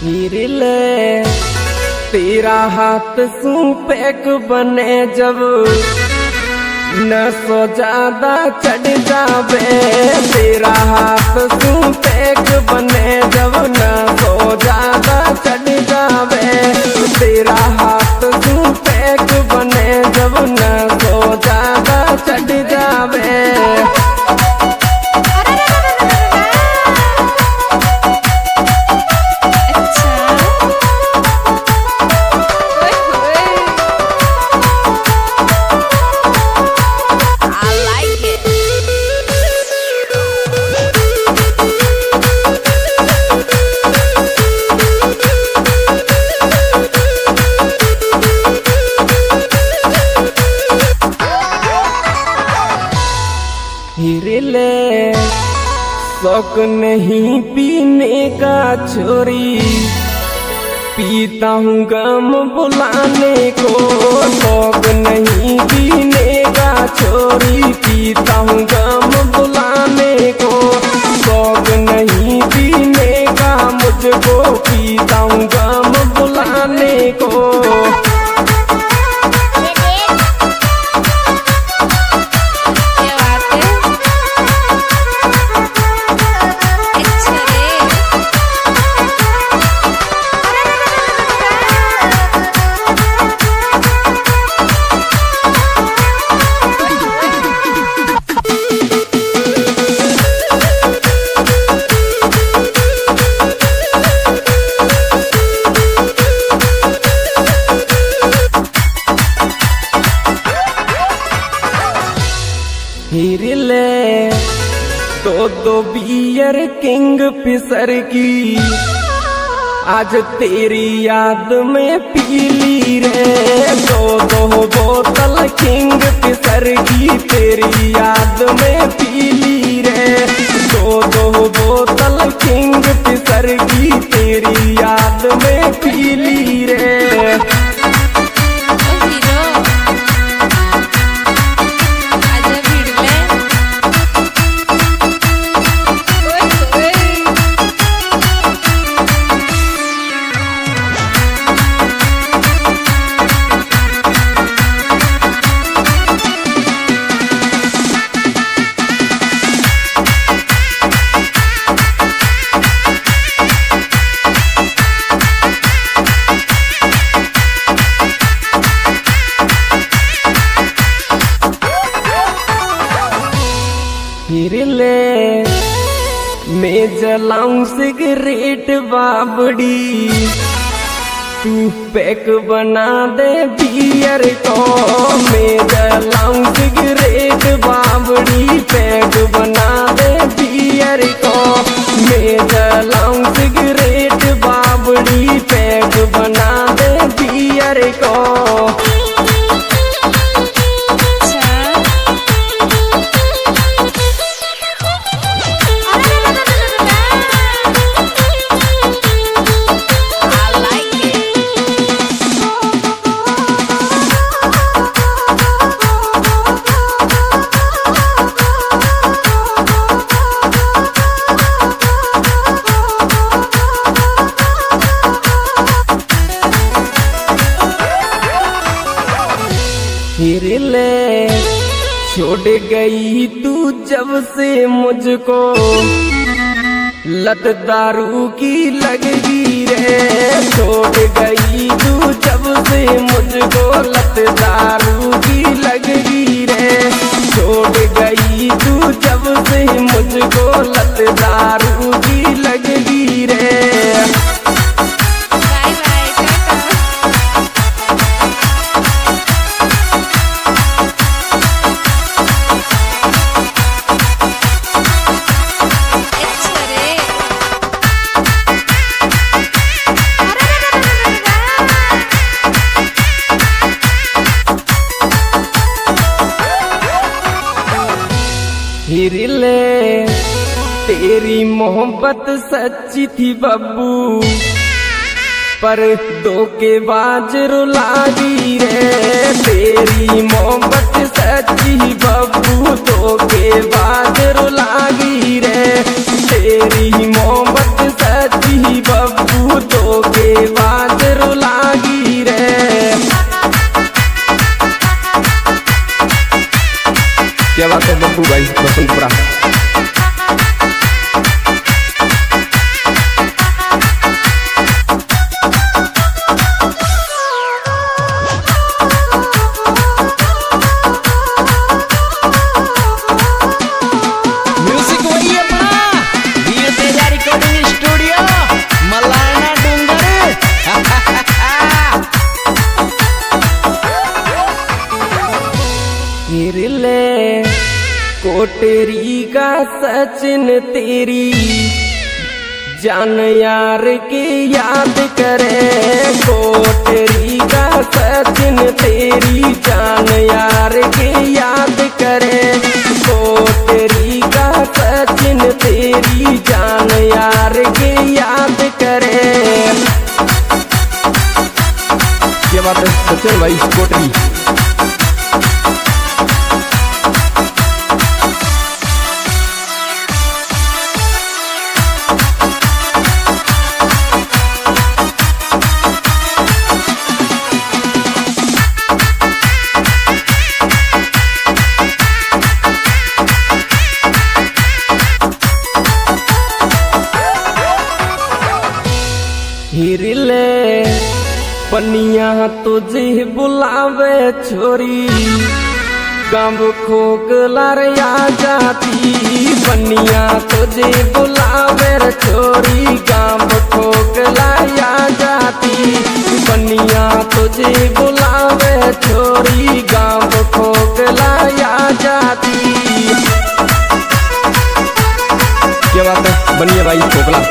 हीरिले तेरा हाथ सू पैक बने जब न सो ज्यादा चढ़ जावे। तेरा हाथ सू पैक बने जब न सो ज्यादा चढ़ जावे। तेरा हाथ सू पैक बने जब न सो ज्यादा चढ़ जावे। हीरिले शौक नहीं पीने का छोरी, पीता हूँ गम बुलाने को। शौक नहीं पीने का छोरी, पीता हूँ गम बुलाने को। शौक नहीं पीने का मुझको, पीता हूँ गम बुलाने को। हीरिले दो बियर किंग फिशर की आज तेरी याद में पीली रे। दो बोतल किंग फिशर की तेरी याद में पीली रे। दो बोतल किंग फिशर की तेरी याद में पीली रे। हीरिले मैं जलाऊं सिगरेट बाबड़ी, तू पैक बना दे बियर को। मैं जलाऊं सिगरेट बाबड़ी, पैक बना दे बियर को। मैं जलाऊं सिगरेट बाबड़ी, पैक बना दे बियर को। हीरिले छोड़ गई तू जब से मुझको, लत दारू की लगगी रे। छोड़ गई तू जब से मुझको, लत दारू की लगगी रे। छोड़ गई तू जब से मुझको, लत दारू की लगगी रे। हीरिले तेरी मोहब्बत सच्ची थी बब्बू, पर धोखेबाज रुलागी रे। तेरी मोहब्बत सच्ची बब्बू, धोखेबाज रुलागी रे। तेरी मोहब्बत सच्ची बब्बू, बसंतपुरा। ले कोटरी का सचिन तेरी जान यार की याद करे, कोटरी का सचिन तेरी जान यार की याद करे, कोटरी का सचिन तेरी जान यार की याद करे। ये बात है सचिन भाई कोटरी। हिरले पनिया तुझे बुलावे छोरी, गाँव खोकला रे आ जाती, पनिया तुझे बुलावे छोरी, गाँव खोकला आ जाती, पनिया तुझे बुलावे छोरी, गाँव खोकला आ जाती। क्या बात है बनिया भाई खोकला।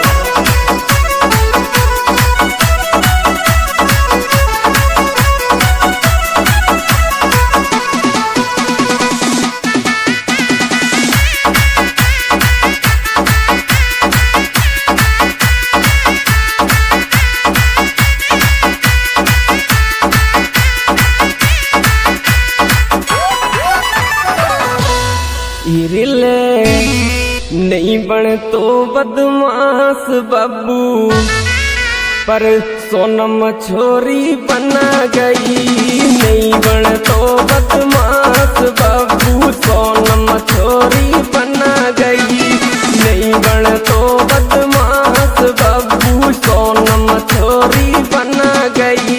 हिरले नहीं बन तो बदमाश बब्बू, पर सोनम छोरी बना गई, नहीं बन तो बदमाश बब्बू, सोनम छोरी बना गई, नहीं बन तो बदमाश बब्बू, सोनम छोरी बना गई।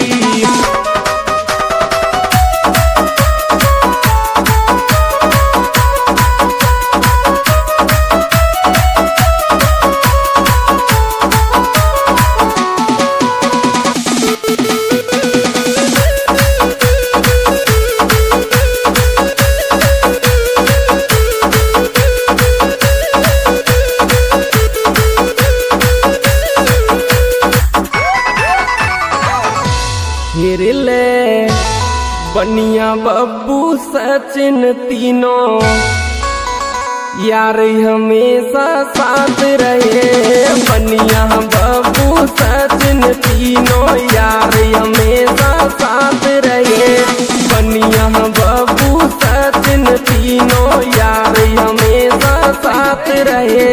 हिरले बनिया बब्बू सचिन तीनों यार हमेशा साथ रहे, बनिया बब्बू सचिन तीनों यार हमेशा साथ रहे, बनिया बब्बू सचिन तीनों यार हमेशा साथ रहे।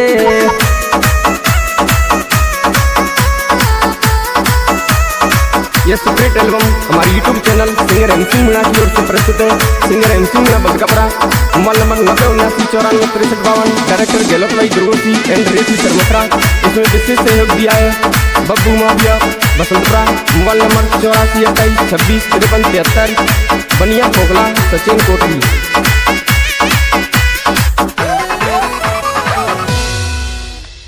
यह सीक्रेट एल्बम हमारे YouTube channel singer MC Meena की ओर से प्रस्तुत है। सिंगर MC मीणा बलकपरा, मोबाइल नंबर 9079945352, डायरेक्टर गहलोत भाई दुर्गोसी एंड रेसी शर्मत्रा। इसमें विशेष सहयोग दिया है Babbu mafia Basantpura, mobile number 8428265373, बनिया खोखला सचिन कोटरी।